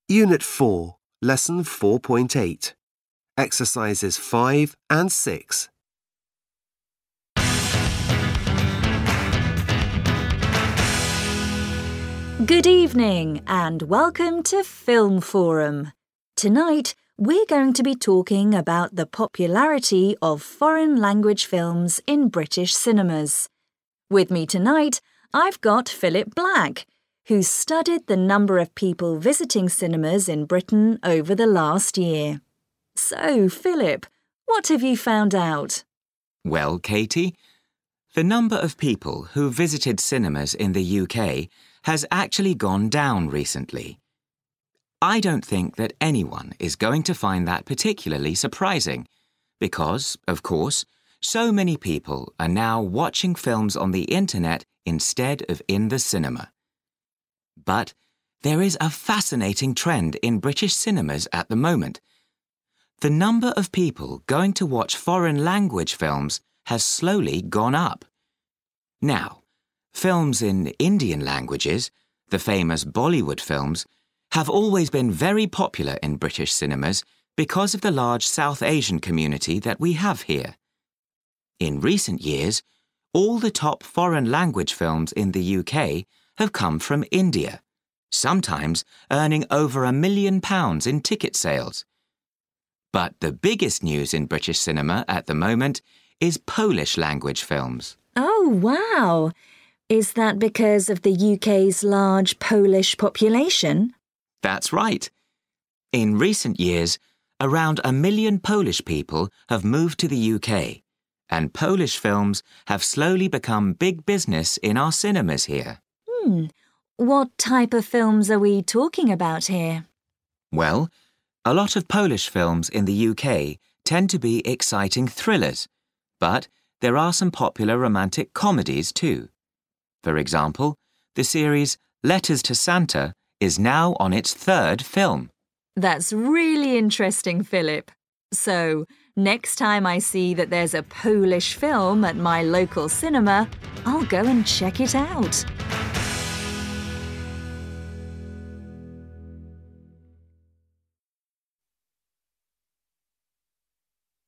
Unit 4, Lesson 4.8. Exercises 5 and 6. Good evening and welcome to Film Forum. Tonight, we're going to be talking about the popularity of foreign language films in British cinemas. With me tonight, I've got Philip Black, who's studied the number of people visiting cinemas in Britain over the last year. So, Philip, what have you found out? Well, Katie, the number of people who visited cinemas in the UK has actually gone down recently. I don't think that anyone is going to find that particularly surprising because, of course, so many people are now watching films on the internet instead of in the cinema. But there is a fascinating trend in British cinemas at the moment. The number of people going to watch foreign language films has slowly gone up. Now, films in Indian languages, the famous Bollywood films, have always been very popular in British cinemas because of the large South Asian community that we have here. In recent years, all the top foreign language films in the UK have come from India, sometimes earning over £1 million in ticket sales. But the biggest news in British cinema at the moment is Polish language films. Oh, wow! Is that because of the UK's large Polish population? That's right. In recent years, around 1 million Polish people have moved to the UK, and Polish films have slowly become big business in our cinemas here. What type of films are we talking about here? Well, a lot of Polish films in the UK tend to be exciting thrillers, but there are some popular romantic comedies too. For example, the series Letters to Santa is now on its 3rd film. That's really interesting, Philip. So, next time I see that there's a Polish film at my local cinema, I'll go and check it out.